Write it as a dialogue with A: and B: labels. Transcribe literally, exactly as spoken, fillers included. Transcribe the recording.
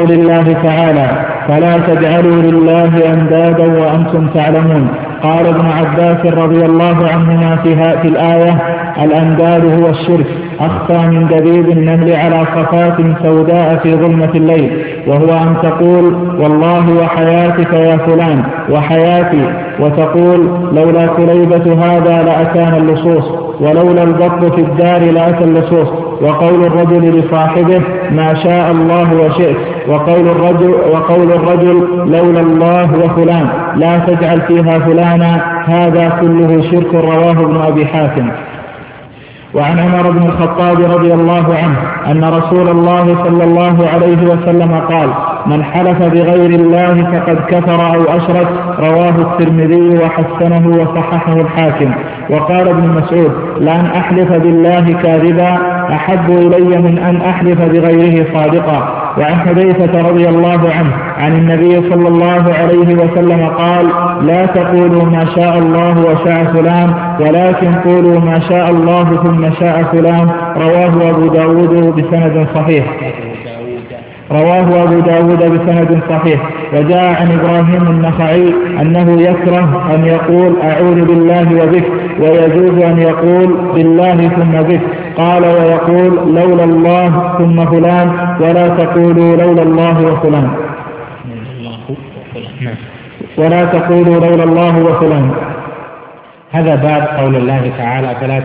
A: قول الله تعالى: فلا تجعلوا لله أندادا وأنتم تعلمون. قال ابن عباس رضي الله عنهما في الآية: الأنداد هو الشرك، أخفى من دبيب النمل على صفات سوداء في ظلمة الليل، وهو أن تقول: والله وحياتك يا فلان وحياتي، وتقول: لولا كليبة هذا لأتانا اللصوص، ولولا البط في الدار لأتى اللصوص. وقول الرجل لصاحبه: ما شاء الله وشئت. وقول الرجل, وقول الرجل: لولا الله وفلان، لا تجعل فيها فلانا. هذا كله شرك. رواه ابن أبي حاتم. وعن عمر بن الخطاب رضي الله عنه أن رسول الله صلى الله عليه وسلم قال: من حلف بغير الله فقد كفر أو أشرك. رواه الترمذي وحسنه وصححه الحاكم. وقال ابن مسعود: لأن أحلف بالله كاذبا أحب إلي من أن أحلف بغيره صادقا. وعن حذيفة رضي الله عنه عن النبي صلى الله عليه وسلم قال: لا تقولوا ما شاء الله وشاء فلان، ولكن قولوا ما شاء الله ثم شاء فلان. رواه أبو داود بسند صحيح رواه أبو داود بسند صحيح. وجاء عن إبراهيم النخعي أنه يكره أن يقول: أعوذ بالله وبك، ويجوز أن يقول: بالله ثم بك. قال: ويقول: لولا الله ثم فلان، ولا تقولوا لولا الله وفلان ولا تقولوا لولا الله وفلان.
B: هذا باب قول الله تعالى: فلا